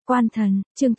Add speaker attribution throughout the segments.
Speaker 1: Quan thần, chương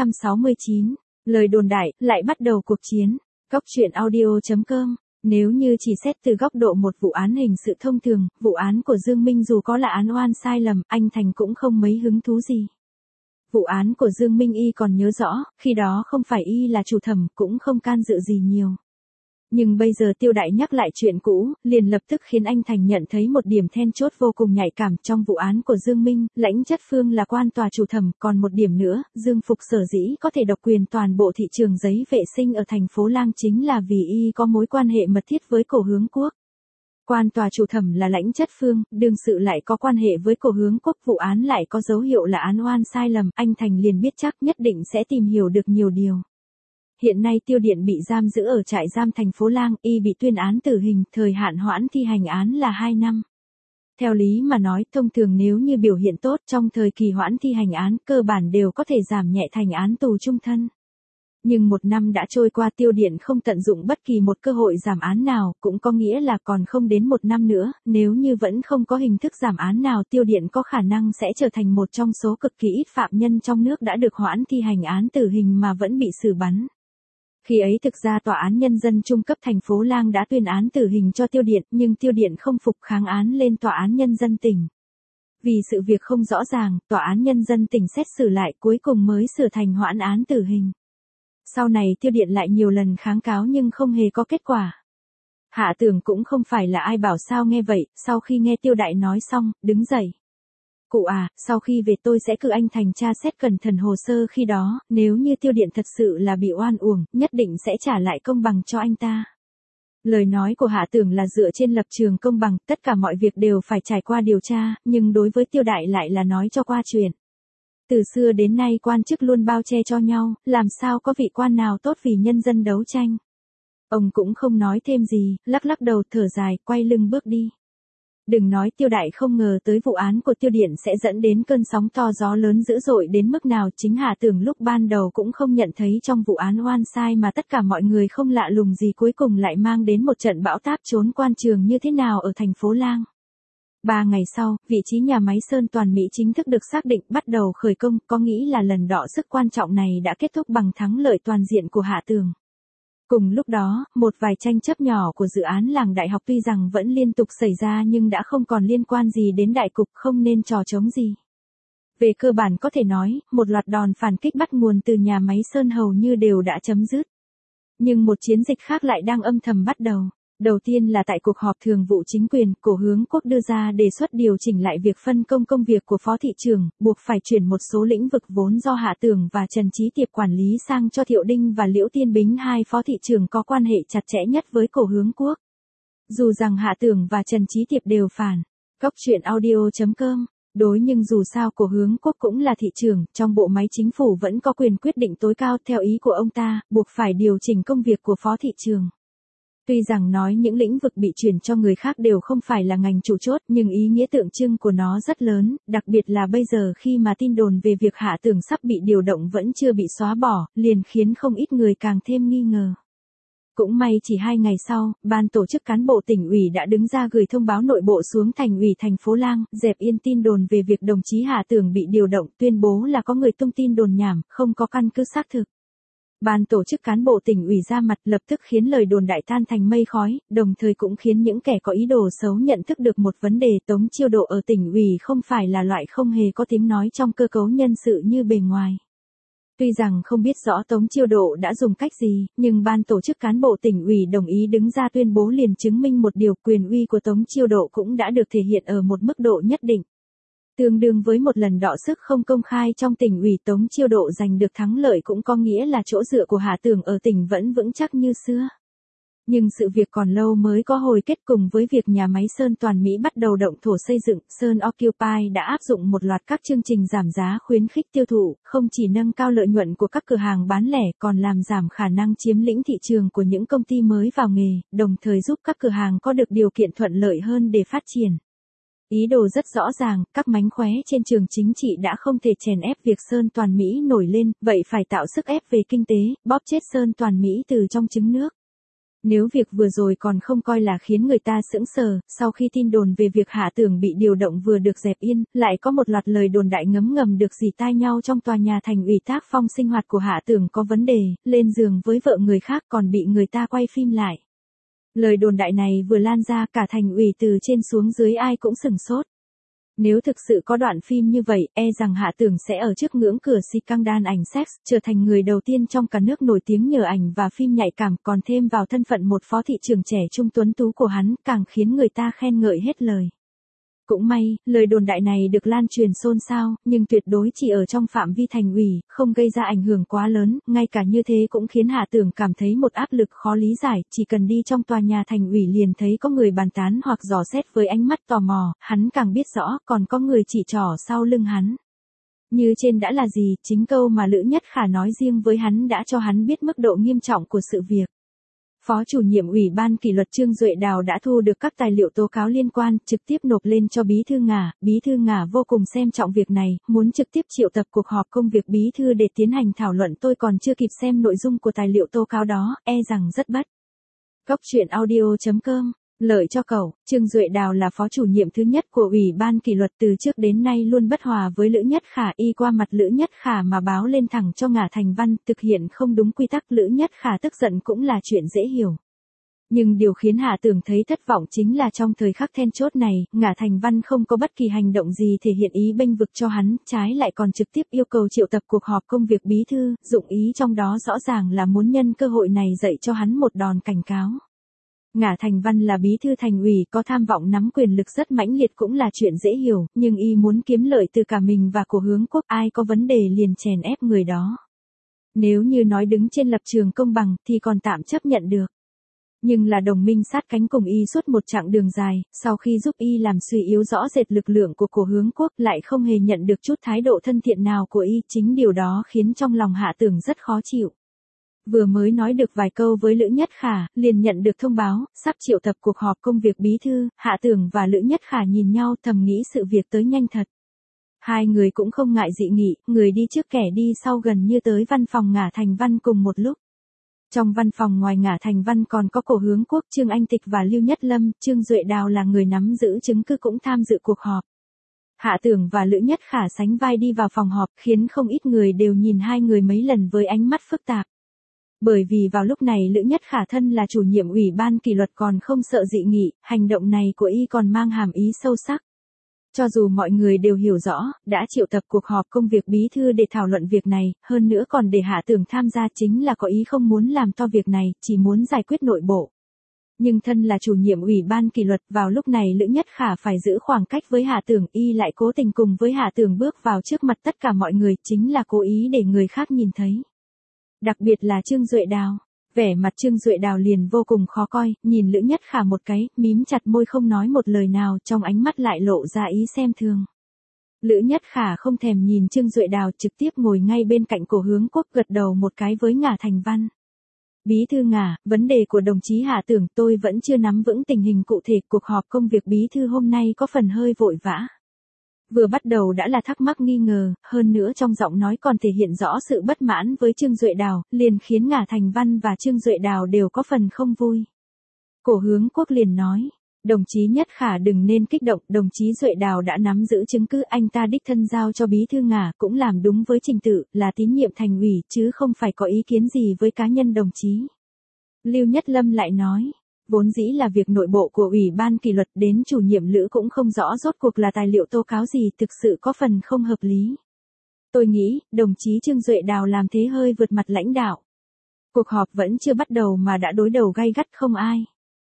Speaker 1: 869. Lời đồn đại, lại bắt đầu cuộc chiến. Góc truyện audio.com. Nếu như chỉ xét từ góc độ một vụ án hình sự thông thường, vụ án của Dương Minh dù có là án oan sai lầm, anh Thành cũng không mấy hứng thú gì. Vụ án của Dương Minh y còn nhớ rõ, khi đó không phải y là chủ thẩm, cũng không can dự gì nhiều. Nhưng bây giờ Tiêu Đại nhắc lại chuyện cũ, liền lập tức khiến anh Thành nhận thấy một điểm then chốt vô cùng nhạy cảm trong vụ án của Dương Minh, Lãnh Chất Phương là quan tòa chủ thẩm, còn một điểm nữa, Dương Phục sở dĩ có thể độc quyền toàn bộ thị trường giấy vệ sinh ở thành phố Lang chính là vì y có mối quan hệ mật thiết với Cổ Hướng Quốc. Quan tòa chủ thẩm là Lãnh Chất Phương, đương sự lại có quan hệ với Cổ Hướng Quốc, vụ án lại có dấu hiệu là án oan sai lầm, anh Thành liền biết chắc nhất định sẽ tìm hiểu được nhiều điều. Hiện nay Tiêu Điện bị giam giữ ở trại giam thành phố Lang, y bị tuyên án tử hình, thời hạn hoãn thi hành án là 2 năm. Theo lý mà nói, thông thường nếu như biểu hiện tốt trong thời kỳ hoãn thi hành án, cơ bản đều có thể giảm nhẹ thành án tù chung thân. Nhưng 1 năm đã trôi qua, Tiêu Điện không tận dụng bất kỳ một cơ hội giảm án nào, cũng có nghĩa là còn không đến 1 năm nữa, nếu như vẫn không có hình thức giảm án nào, Tiêu Điện có khả năng sẽ trở thành một trong số cực kỳ ít phạm nhân trong nước đã được hoãn thi hành án tử hình mà vẫn bị xử bắn. Khi ấy thực ra Tòa án Nhân dân Trung cấp thành phố Lang đã tuyên án tử hình cho Tiêu Điện, nhưng Tiêu Điện không phục kháng án lên Tòa án Nhân dân tỉnh. Vì sự việc không rõ ràng, Tòa án Nhân dân tỉnh xét xử lại cuối cùng mới sửa thành hoãn án tử hình. Sau này Tiêu Điện lại nhiều lần kháng cáo nhưng không hề có kết quả. Hạ Tưởng cũng không phải là ai bảo sao nghe vậy, sau khi nghe Tiêu Đại nói xong, đứng dậy. Cụ à, sau khi về tôi sẽ cử anh Thành tra xét cẩn thận hồ sơ khi đó, nếu như Tiêu Điện thật sự là bị oan uổng, nhất định sẽ trả lại công bằng cho anh ta. Lời nói của Hạ Tưởng là dựa trên lập trường công bằng, tất cả mọi việc đều phải trải qua điều tra, nhưng đối với Tiêu Đại lại là nói cho qua chuyện. Từ xưa đến nay quan chức luôn bao che cho nhau, làm sao có vị quan nào tốt vì nhân dân đấu tranh. Ông cũng không nói thêm gì, lắc lắc đầu thở dài, quay lưng bước đi. Đừng nói Tiêu Đại không ngờ tới vụ án của Tiêu Điện sẽ dẫn đến cơn sóng to gió lớn dữ dội đến mức nào, chính Hạ Tưởng lúc ban đầu cũng không nhận thấy trong vụ án oan sai mà tất cả mọi người không lạ lùng gì cuối cùng lại mang đến một trận bão táp trốn quan trường như thế nào ở thành phố Lang. 3 ngày sau, vị trí nhà máy Sơn Toàn Mỹ chính thức được xác định bắt đầu khởi công, có nghĩ là lần đọ sức quan trọng này đã kết thúc bằng thắng lợi toàn diện của Hạ Tưởng. Cùng lúc đó, một vài tranh chấp nhỏ của dự án làng đại học tuy rằng vẫn liên tục xảy ra nhưng đã không còn liên quan gì đến đại cục, không nên trò chống gì. Về cơ bản có thể nói, một loạt đòn phản kích bắt nguồn từ nhà máy Sơn hầu như đều đã chấm dứt. Nhưng một chiến dịch khác lại đang âm thầm bắt đầu. Đầu tiên là tại cuộc họp thường vụ chính quyền, Cổ Hướng Quốc đưa ra đề xuất điều chỉnh lại việc phân công công việc của phó thị trưởng, buộc phải chuyển một số lĩnh vực vốn do Hạ Tưởng và Trần Chí Tiệp quản lý sang cho Thiệu Đinh và Liễu Tiên Bính, 2 phó thị trưởng có quan hệ chặt chẽ nhất với Cổ Hướng Quốc. Dù rằng Hạ Tưởng và Trần Chí Tiệp đều phản. Góc truyện audio.com. Đối nhưng dù sao Cổ Hướng Quốc cũng là thị trưởng, trong bộ máy chính phủ vẫn có quyền quyết định tối cao, theo ý của ông ta, buộc phải điều chỉnh công việc của phó thị trưởng. Tuy rằng nói những lĩnh vực bị chuyển cho người khác đều không phải là ngành chủ chốt, nhưng ý nghĩa tượng trưng của nó rất lớn, đặc biệt là bây giờ khi mà tin đồn về việc Hạ Tưởng sắp bị điều động vẫn chưa bị xóa bỏ, liền khiến không ít người càng thêm nghi ngờ. Cũng may chỉ 2 ngày sau, ban tổ chức cán bộ tỉnh ủy đã đứng ra gửi thông báo nội bộ xuống thành ủy thành phố Lang, dẹp yên tin đồn về việc đồng chí Hạ Tưởng bị điều động, tuyên bố là có người tung tin đồn nhảm, không có căn cứ xác thực. Ban tổ chức cán bộ tỉnh ủy ra mặt lập tức khiến lời đồn đại tan thành mây khói, đồng thời cũng khiến những kẻ có ý đồ xấu nhận thức được một vấn đề: Tống Chiêu Độ ở tỉnh ủy không phải là loại không hề có tiếng nói trong cơ cấu nhân sự như bề ngoài. Tuy rằng không biết rõ Tống Chiêu Độ đã dùng cách gì, nhưng ban tổ chức cán bộ tỉnh ủy đồng ý đứng ra tuyên bố liền chứng minh một điều: quyền uy của Tống Chiêu Độ cũng đã được thể hiện ở một mức độ nhất định. Tương đương với một lần đọ sức không công khai trong tỉnh ủy, Tống Chiêu Độ giành được thắng lợi cũng có nghĩa là chỗ dựa của Hạ Tưởng ở tỉnh vẫn vững chắc như xưa. Nhưng sự việc còn lâu mới có hồi kết. Cùng với việc nhà máy Sơn Toàn Mỹ bắt đầu động thổ xây dựng, Sơn Occupy đã áp dụng một loạt các chương trình giảm giá khuyến khích tiêu thụ, không chỉ nâng cao lợi nhuận của các cửa hàng bán lẻ còn làm giảm khả năng chiếm lĩnh thị trường của những công ty mới vào nghề, đồng thời giúp các cửa hàng có được điều kiện thuận lợi hơn để phát triển. Ý đồ rất rõ ràng, các mánh khóe trên trường chính trị đã không thể chèn ép việc Sơn Toàn Mỹ nổi lên, vậy phải tạo sức ép về kinh tế, bóp chết Sơn Toàn Mỹ từ trong trứng nước. Nếu việc vừa rồi còn không coi là khiến người ta sững sờ, sau khi tin đồn về việc Hạ Tưởng bị điều động vừa được dẹp yên, lại có một loạt lời đồn đại ngấm ngầm được rỉ tai nhau trong tòa nhà thành ủy tác phong sinh hoạt của Hạ Tưởng có vấn đề, lên giường với vợ người khác còn bị người ta quay phim lại. Lời đồn đại này vừa lan ra cả thành ủy từ trên xuống dưới ai cũng sửng sốt. Nếu thực sự có đoạn phim như vậy, e rằng Hạ Tưởng sẽ ở trước ngưỡng cửa scandal ảnh sex, trở thành người đầu tiên trong cả nước nổi tiếng nhờ ảnh và phim nhạy cảm, còn thêm vào thân phận một phó thị trưởng trẻ trung tuấn tú của hắn, càng khiến người ta khen ngợi hết lời. Cũng may, lời đồn đại này được lan truyền xôn xao, nhưng tuyệt đối chỉ ở trong phạm vi thành ủy, không gây ra ảnh hưởng quá lớn, ngay cả như thế cũng khiến Hạ Tưởng cảm thấy một áp lực khó lý giải, chỉ cần đi trong tòa nhà thành ủy liền thấy có người bàn tán hoặc dò xét với ánh mắt tò mò, hắn càng biết rõ, còn có người chỉ trỏ sau lưng hắn. Như trên đã là gì, chính câu mà Lữ Nhất Khả nói riêng với hắn đã cho hắn biết mức độ nghiêm trọng của sự việc. Phó chủ nhiệm Ủy ban kỷ luật Trương Duệ Đào đã thu được các tài liệu tố cáo liên quan, trực tiếp nộp lên cho Bí thư Ngả vô cùng xem trọng việc này, muốn trực tiếp triệu tập cuộc họp công việc Bí thư để tiến hành thảo luận. Tôi còn chưa kịp xem nội dung của tài liệu tố cáo đó, e rằng rất bất. Coctruyện.audio.com Lợi cho cậu, Trương Duệ Đào là phó chủ nhiệm thứ nhất của Ủy ban kỷ luật từ trước đến nay luôn bất hòa với Lữ Nhất Khả, y qua mặt Lữ Nhất Khả mà báo lên thẳng cho Ngả Thành Văn, thực hiện không đúng quy tắc. Lữ Nhất Khả tức giận cũng là chuyện dễ hiểu. Nhưng điều khiến Hạ Tưởng thấy thất vọng chính là trong thời khắc then chốt này, Ngả Thành Văn không có bất kỳ hành động gì thể hiện ý bênh vực cho hắn, trái lại còn trực tiếp yêu cầu triệu tập cuộc họp công việc bí thư, dụng ý trong đó rõ ràng là muốn nhân cơ hội này dạy cho hắn một đòn cảnh cáo. Ngả Thành Văn là bí thư thành ủy, có tham vọng nắm quyền lực rất mãnh liệt cũng là chuyện dễ hiểu, nhưng y muốn kiếm lợi từ cả mình và của Hướng Quốc, ai có vấn đề liền chèn ép người đó. Nếu như nói đứng trên lập trường công bằng thì còn tạm chấp nhận được. Nhưng là đồng minh sát cánh cùng y suốt một chặng đường dài, sau khi giúp y làm suy yếu rõ rệt lực lượng của Hướng Quốc, lại không hề nhận được chút thái độ thân thiện nào của y, chính điều đó khiến trong lòng Hạ Tưởng rất khó chịu. Vừa mới nói được vài câu với Lữ Nhất Khả, liền nhận được thông báo, sắp triệu tập cuộc họp công việc bí thư. Hạ Tưởng và Lữ Nhất Khả nhìn nhau thầm nghĩ sự việc tới nhanh thật. Hai người cũng không ngại dị nghị, người đi trước kẻ đi sau gần như tới văn phòng Ngả Thành Văn cùng một lúc. Trong văn phòng ngoài Ngả Thành Văn còn có Cổ Hướng Quốc, Trương Anh Tịch và Lưu Nhất Lâm. Trương Duệ Đào là người nắm giữ chứng cứ cũng tham dự cuộc họp. Hạ Tưởng và Lữ Nhất Khả sánh vai đi vào phòng họp, khiến không ít người đều nhìn hai người mấy lần với ánh mắt phức tạp. Bởi vì vào lúc này Lữ Nhất Khả thân là chủ nhiệm Ủy ban kỷ luật còn không sợ dị nghị, hành động này của y còn mang hàm ý sâu sắc. Cho dù mọi người đều hiểu rõ, đã triệu tập cuộc họp công việc bí thư để thảo luận việc này, hơn nữa còn để Hạ Tưởng tham gia, chính là có ý không muốn làm to việc này, chỉ muốn giải quyết nội bộ. Nhưng thân là chủ nhiệm Ủy ban kỷ luật, vào lúc này Lữ Nhất Khả phải giữ khoảng cách với Hạ Tưởng, y lại cố tình cùng với Hạ Tưởng bước vào trước mặt tất cả mọi người, chính là cố ý để người khác nhìn thấy. Đặc biệt là Trương Duệ Đào. Vẻ mặt Trương Duệ Đào liền vô cùng khó coi, nhìn Lữ Nhất Khả một cái, mím chặt môi không nói một lời nào, trong ánh mắt lại lộ ra ý xem thường. Lữ Nhất Khả không thèm nhìn Trương Duệ Đào, trực tiếp ngồi ngay bên cạnh Cổ Hướng Quốc, gật đầu một cái với Ngả Thành Văn. Bí thư Ngả, vấn đề của đồng chí Hạ Tưởng tôi vẫn chưa nắm vững tình hình cụ thể, cuộc họp công việc bí thư hôm nay có phần hơi vội vã. Vừa bắt đầu đã là thắc mắc nghi ngờ, hơn nữa trong giọng nói còn thể hiện rõ sự bất mãn với Trương Duệ Đào, liền khiến Ngả Thành Văn và Trương Duệ Đào đều có phần không vui. Cổ Hướng Quốc liền nói, đồng chí Nhất Khả đừng nên kích động, đồng chí Duệ Đào đã nắm giữ chứng cứ, anh ta đích thân giao cho bí thư Ngả, cũng làm đúng với trình tự, là tín nhiệm thành ủy, chứ không phải có ý kiến gì với cá nhân đồng chí. Lưu Nhất Lâm lại nói, vốn dĩ là việc nội bộ của Ủy ban kỷ luật, đến chủ nhiệm Lữ cũng không rõ rốt cuộc là tài liệu tố cáo gì, thực sự có phần không hợp lý. Tôi nghĩ, đồng chí Trương Duệ Đào làm thế hơi vượt mặt lãnh đạo. Cuộc họp vẫn chưa bắt đầu mà đã đối đầu gay gắt không ai.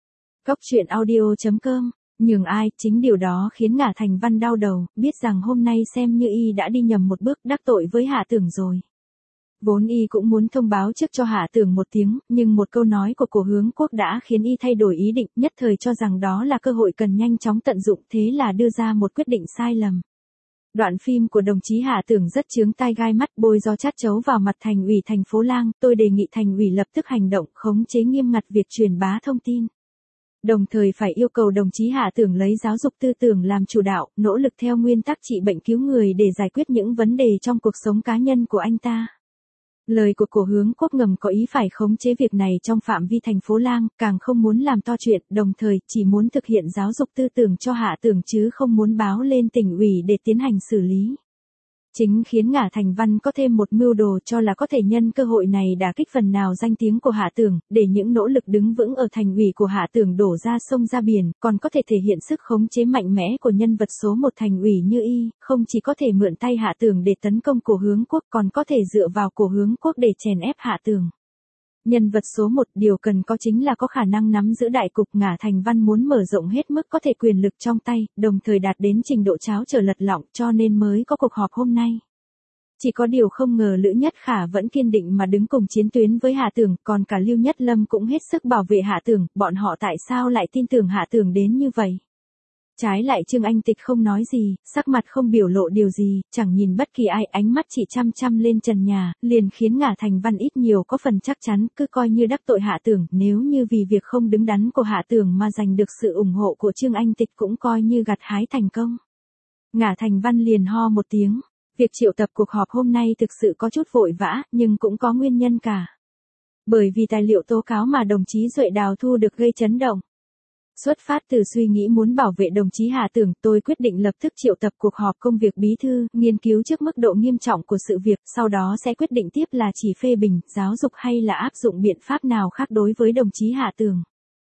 Speaker 1: Coctruyện.audio.com Nhường ai, chính điều đó khiến Ngả Thành Văn đau đầu, biết rằng hôm nay xem như y đã đi nhầm một bước, đắc tội với Hạ Tưởng rồi. Vốn y cũng muốn thông báo trước cho Hạ Tưởng một tiếng, nhưng một câu nói của Cổ Hướng Quốc đã khiến y thay đổi ý định, nhất thời cho rằng đó là cơ hội cần nhanh chóng tận dụng, thế là đưa ra một quyết định sai lầm. Đoạn phim của đồng chí Hạ Tưởng rất chướng tai gai mắt, bôi do chát chấu vào mặt thành ủy thành phố Lang, tôi đề nghị thành ủy lập tức hành động, khống chế nghiêm ngặt việc truyền bá thông tin. Đồng thời phải yêu cầu đồng chí Hạ Tưởng lấy giáo dục tư tưởng làm chủ đạo, nỗ lực theo nguyên tắc trị bệnh cứu người để giải quyết những vấn đề trong cuộc sống cá nhân của anh ta. Lời của Cổ Hướng Quốc ngầm có ý phải khống chế việc này trong phạm vi thành phố Lang, càng không muốn làm to chuyện, đồng thời chỉ muốn thực hiện giáo dục tư tưởng cho Hạ Tường chứ không muốn báo lên tỉnh ủy để tiến hành xử lý. Chính khiến Ngả Thành Văn có thêm một mưu đồ cho là có thể nhân cơ hội này đả kích phần nào danh tiếng của Hạ Tường, để những nỗ lực đứng vững ở thành ủy của Hạ Tường đổ ra sông ra biển, còn có thể thể hiện sức khống chế mạnh mẽ của nhân vật số một thành ủy như y, không chỉ có thể mượn tay Hạ Tường để tấn công Cổ Hướng Quốc, còn có thể dựa vào Cổ Hướng Quốc để chèn ép Hạ Tường. Nhân vật số 1 điều cần có chính là có khả năng nắm giữ đại cục. Ngả Thành Văn muốn mở rộng hết mức có thể quyền lực trong tay, đồng thời đạt đến trình độ cháo trở lật lọng cho nên mới có cuộc họp hôm nay. Chỉ có điều không ngờ Lữ Nhất Khả vẫn kiên định mà đứng cùng chiến tuyến với Hạ Tường, còn cả Lưu Nhất Lâm cũng hết sức bảo vệ Hạ Tường, bọn họ tại sao lại tin tưởng Hạ Tường đến như vậy? Trái lại Trương Anh Tịch không nói gì, sắc mặt không biểu lộ điều gì, chẳng nhìn bất kỳ ai, ánh mắt chỉ chăm chăm lên trần nhà, liền khiến Ngả Thành Văn ít nhiều có phần chắc chắn, cứ coi như đắc tội Hạ Tường, nếu như vì việc không đứng đắn của Hạ Tường mà giành được sự ủng hộ của Trương Anh Tịch cũng coi như gặt hái thành công. Ngả Thành Văn liền ho một tiếng, việc triệu tập cuộc họp hôm nay thực sự có chút vội vã, nhưng cũng có nguyên nhân cả. Bởi vì tài liệu tố cáo mà đồng chí Duệ Đào thu được gây chấn động. Xuất phát từ suy nghĩ muốn bảo vệ đồng chí Hạ Tường, tôi quyết định lập tức triệu tập cuộc họp công việc bí thư, nghiên cứu trước mức độ nghiêm trọng của sự việc, sau đó sẽ quyết định tiếp là chỉ phê bình, giáo dục hay là áp dụng biện pháp nào khác đối với đồng chí Hạ Tường.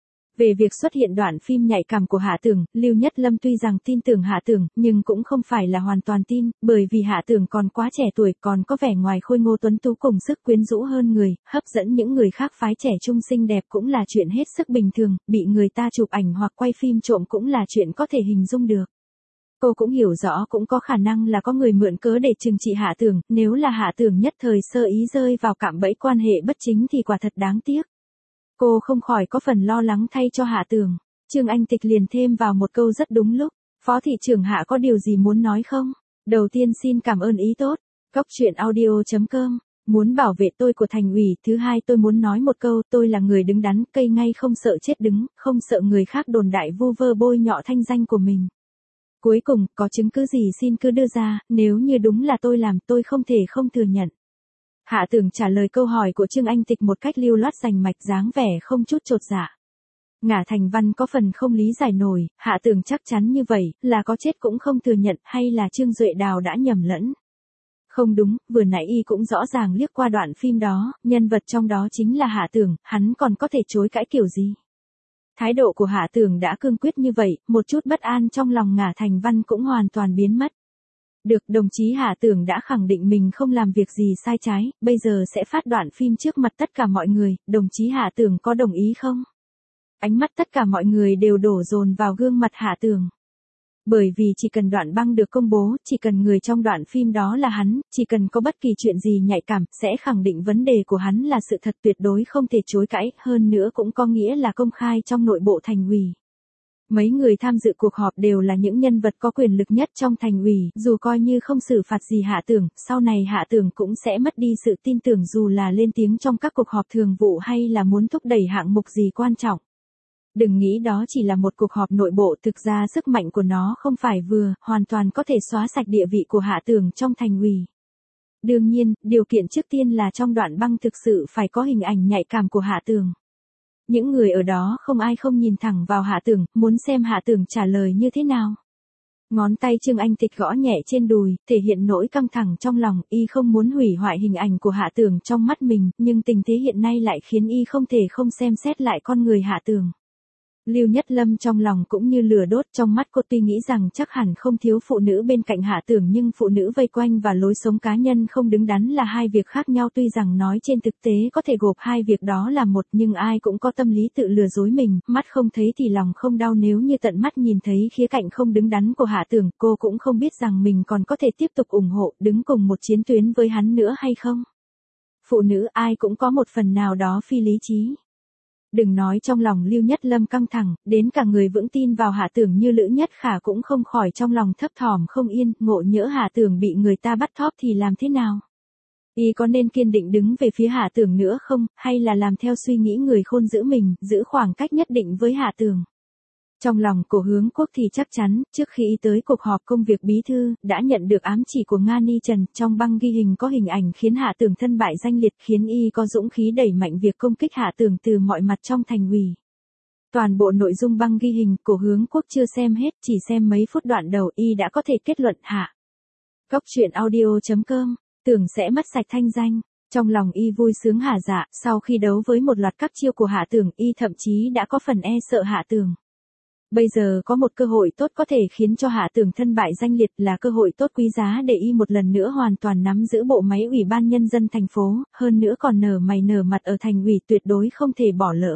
Speaker 1: Về việc xuất hiện đoạn phim nhạy cảm của Hạ Tường, Lưu Nhất Lâm tuy rằng tin tưởng Hạ Tường, nhưng cũng không phải là hoàn toàn tin, bởi vì Hạ Tường còn quá trẻ tuổi, còn có vẻ ngoài khôi ngô tuấn tú cùng sức quyến rũ hơn người, hấp dẫn những người khác phái trẻ trung xinh đẹp cũng là chuyện hết sức bình thường, bị người ta chụp ảnh hoặc quay phim trộm cũng là chuyện có thể hình dung được. Cô cũng hiểu rõ cũng có khả năng là có người mượn cớ để trừng trị Hạ Tường, nếu là Hạ Tường nhất thời sơ ý rơi vào cạm bẫy quan hệ bất chính thì quả thật đáng tiếc. Cô không khỏi có phần lo lắng thay cho Hạ Tường. Trương Anh Tịch liền thêm vào một câu rất đúng lúc. Phó thị trưởng Hạ có điều gì muốn nói không? Đầu tiên xin cảm ơn ý tốt. Góc truyện audio.com. Muốn bảo vệ tôi của thành ủy. Thứ hai tôi muốn nói một câu, tôi là người đứng đắn, cây ngay không sợ chết đứng, không sợ người khác đồn đại vu vơ bôi nhọ thanh danh của mình. Cuối cùng, có chứng cứ gì xin cứ đưa ra, nếu như đúng là tôi làm, tôi không thể không thừa nhận. Hạ Tường trả lời câu hỏi của Trương Anh Tịch một cách lưu loát rành mạch, dáng vẻ không chút chột dạ. Ngả Thành Văn có phần không lý giải nổi, Hạ Tường chắc chắn như vậy, là có chết cũng không thừa nhận hay là Trương Duệ Đào đã nhầm lẫn. Không đúng, vừa nãy y cũng rõ ràng liếc qua đoạn phim đó, nhân vật trong đó chính là Hạ Tường, hắn còn có thể chối cãi kiểu gì. Thái độ của Hạ Tường đã cương quyết như vậy, một chút bất an trong lòng Ngả Thành Văn cũng hoàn toàn biến mất. Được, đồng chí Hạ Tường đã khẳng định mình không làm việc gì sai trái, bây giờ sẽ phát đoạn phim trước mặt tất cả mọi người, đồng chí Hạ Tường có đồng ý không? Ánh mắt tất cả mọi người đều đổ dồn vào gương mặt Hạ Tường. Bởi vì chỉ cần đoạn băng được công bố, chỉ cần người trong đoạn phim đó là hắn, chỉ cần có bất kỳ chuyện gì nhạy cảm, sẽ khẳng định vấn đề của hắn là sự thật tuyệt đối không thể chối cãi, hơn nữa cũng có nghĩa là công khai trong nội bộ thành ủy. Mấy người tham dự cuộc họp đều là những nhân vật có quyền lực nhất trong thành ủy, dù coi như không xử phạt gì Hạ Tường, sau này Hạ Tường cũng sẽ mất đi sự tin tưởng dù là lên tiếng trong các cuộc họp thường vụ hay là muốn thúc đẩy hạng mục gì quan trọng. Đừng nghĩ đó chỉ là một cuộc họp nội bộ, thực ra sức mạnh của nó không phải vừa, hoàn toàn có thể xóa sạch địa vị của Hạ Tường trong thành ủy. Đương nhiên, điều kiện trước tiên là trong đoạn băng thực sự phải có hình ảnh nhạy cảm của Hạ Tường. Những người ở đó không ai không nhìn thẳng vào Hạ Tường, muốn xem Hạ Tường trả lời như thế nào. Ngón tay Trương Anh Tịch gõ nhẹ trên đùi, thể hiện nỗi căng thẳng trong lòng, y không muốn hủy hoại hình ảnh của Hạ Tường trong mắt mình, nhưng tình thế hiện nay lại khiến y không thể không xem xét lại con người Hạ Tường. Lưu Nhất Lâm trong lòng cũng như lửa đốt, trong mắt cô tuy nghĩ rằng chắc hẳn không thiếu phụ nữ bên cạnh Hạ Tường, nhưng phụ nữ vây quanh và lối sống cá nhân không đứng đắn là hai việc khác nhau, tuy rằng nói trên thực tế có thể gộp hai việc đó là một, nhưng ai cũng có tâm lý tự lừa dối mình, mắt không thấy thì lòng không đau, nếu như tận mắt nhìn thấy khía cạnh không đứng đắn của Hạ Tường, cô cũng không biết rằng mình còn có thể tiếp tục ủng hộ, đứng cùng một chiến tuyến với hắn nữa hay không. Phụ nữ ai cũng có một phần nào đó phi lý trí. Đừng nói trong lòng Lưu Nhất Lâm căng thẳng, đến cả người vững tin vào Hạ Tường như Lữ Nhất Khả cũng không khỏi trong lòng thấp thỏm không yên, ngộ nhỡ Hạ Tường bị người ta bắt thóp thì làm thế nào? Y có nên kiên định đứng về phía Hạ Tường nữa không, hay là làm theo suy nghĩ người khôn giữ mình, giữ khoảng cách nhất định với Hạ Tường? Trong lòng Cổ Hướng Quốc thì chắc chắn, trước khi tới cuộc họp công việc bí thư, đã nhận được ám chỉ của Nga Ni Trần, trong băng ghi hình có hình ảnh khiến Hạ Tường thân bại danh liệt, khiến y có dũng khí đẩy mạnh việc công kích Hạ Tường từ mọi mặt trong thành ủy. Toàn bộ nội dung băng ghi hình, Cổ Hướng Quốc chưa xem hết, chỉ xem mấy phút đoạn đầu y đã có thể kết luận Hạ. Cóc truyện audio.com, tưởng sẽ mất sạch thanh danh. Trong lòng y vui sướng hả dạ, sau khi đấu với một loạt các chiêu của Hạ Tường, y thậm chí đã có phần e sợ Hạ Tường. Bây giờ có một cơ hội tốt có thể khiến cho Hạ Tường thân bại danh liệt, là cơ hội tốt quý giá để y một lần nữa hoàn toàn nắm giữ bộ máy Ủy ban Nhân dân thành phố, hơn nữa còn nở mày nở mặt ở thành ủy, tuyệt đối không thể bỏ lỡ.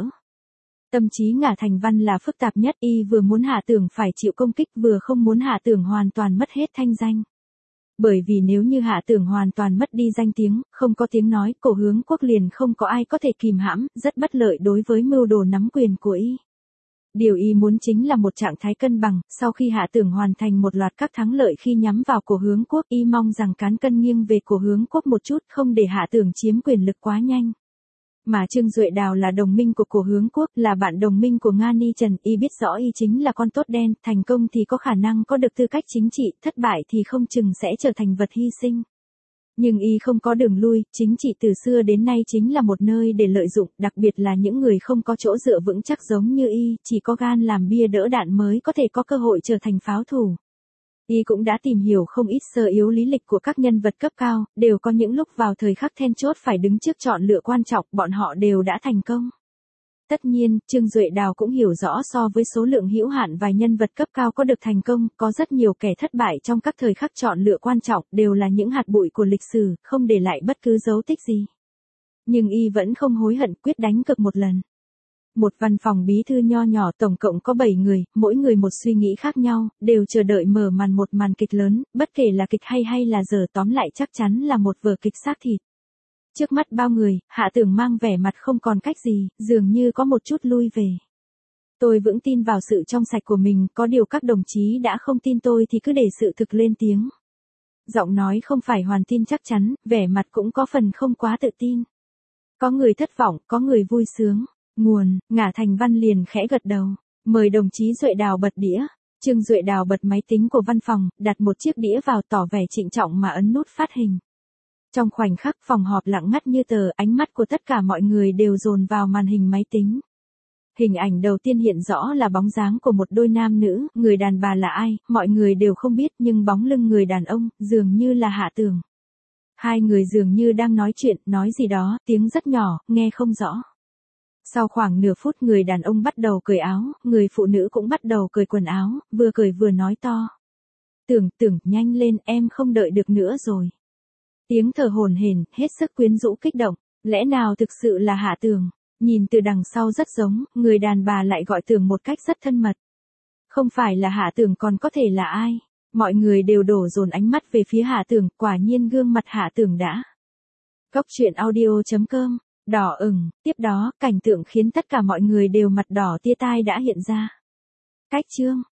Speaker 1: Tâm trí Ngả Thành Văn là phức tạp nhất, y vừa muốn Hạ Tường phải chịu công kích, vừa không muốn Hạ Tường hoàn toàn mất hết thanh danh. Bởi vì nếu như Hạ Tường hoàn toàn mất đi danh tiếng, không có tiếng nói, Cổ Hướng Quốc liền không có ai có thể kìm hãm, rất bất lợi đối với mưu đồ nắm quyền của y. Điều y muốn chính là một trạng thái cân bằng, sau khi Hạ Tường hoàn thành một loạt các thắng lợi khi nhắm vào Cổ Hướng Quốc, y mong rằng cán cân nghiêng về Cổ Hướng Quốc một chút, không để Hạ Tường chiếm quyền lực quá nhanh. Mà Trương Duệ Đào là đồng minh của Cổ Hướng Quốc, là bạn đồng minh của Nga Ni Trần, y biết rõ y chính là con tốt đen, thành công thì có khả năng có được tư cách chính trị, thất bại thì không chừng sẽ trở thành vật hy sinh. Nhưng y không có đường lui, chính trị từ xưa đến nay chính là một nơi để lợi dụng, đặc biệt là những người không có chỗ dựa vững chắc giống như y, chỉ có gan làm bia đỡ đạn mới có thể có cơ hội trở thành pháo thủ. Y cũng đã tìm hiểu không ít sơ yếu lý lịch của các nhân vật cấp cao, đều có những lúc vào thời khắc then chốt phải đứng trước chọn lựa quan trọng, bọn họ đều đã thành công. Tất nhiên, Trương Duệ Đào cũng hiểu rõ so với số lượng hữu hạn vài nhân vật cấp cao có được thành công, có rất nhiều kẻ thất bại trong các thời khắc chọn lựa quan trọng, đều là những hạt bụi của lịch sử, không để lại bất cứ dấu tích gì. Nhưng y vẫn không hối hận, quyết đánh cược một lần. Một văn phòng bí thư nho nhỏ, tổng cộng có 7 người, mỗi người một suy nghĩ khác nhau, đều chờ đợi mở màn một màn kịch lớn, bất kể là kịch hay là dở, tóm lại chắc chắn là một vở kịch xác thịt. Trước mắt bao người, Hạ Tường mang vẻ mặt không còn cách gì, dường như có một chút lui về. Tôi vững tin vào sự trong sạch của mình, có điều các đồng chí đã không tin tôi thì cứ để sự thực lên tiếng. Giọng nói không phải hoàn tin chắc chắn, vẻ mặt cũng có phần không quá tự tin. Có người thất vọng, có người vui sướng. Nguồn, Ngả Thành Văn liền khẽ gật đầu. Mời đồng chí Duệ Đào bật đĩa. Trương Duệ Đào bật máy tính của văn phòng, đặt một chiếc đĩa vào, tỏ vẻ trịnh trọng mà ấn nút phát hình. Trong khoảnh khắc phòng họp lặng ngắt như tờ, ánh mắt của tất cả mọi người đều dồn vào màn hình máy tính. Hình ảnh đầu tiên hiện rõ là bóng dáng của một đôi nam nữ, người đàn bà là ai, mọi người đều không biết, nhưng bóng lưng người đàn ông, dường như là Hạ Tường. Hai người dường như đang nói chuyện, nói gì đó, tiếng rất nhỏ, nghe không rõ. Sau khoảng nửa phút người đàn ông bắt đầu cởi áo, người phụ nữ cũng bắt đầu cởi quần áo, vừa cởi vừa nói to. Tưởng, nhanh lên, em không đợi được nữa rồi. Tiếng thở hổn hển, hết sức quyến rũ kích động, lẽ nào thực sự là Hạ Tường? Nhìn từ đằng sau rất giống, người đàn bà lại gọi Tường một cách rất thân mật. Không phải là Hạ Tường còn có thể là ai? Mọi người đều đổ dồn ánh mắt về phía Hạ Tường, quả nhiên gương mặt Hạ Tường đã. Cóc truyện audio.com, đỏ ửng, tiếp đó, cảnh tượng khiến tất cả mọi người đều mặt đỏ tia tai đã hiện ra. Cách chương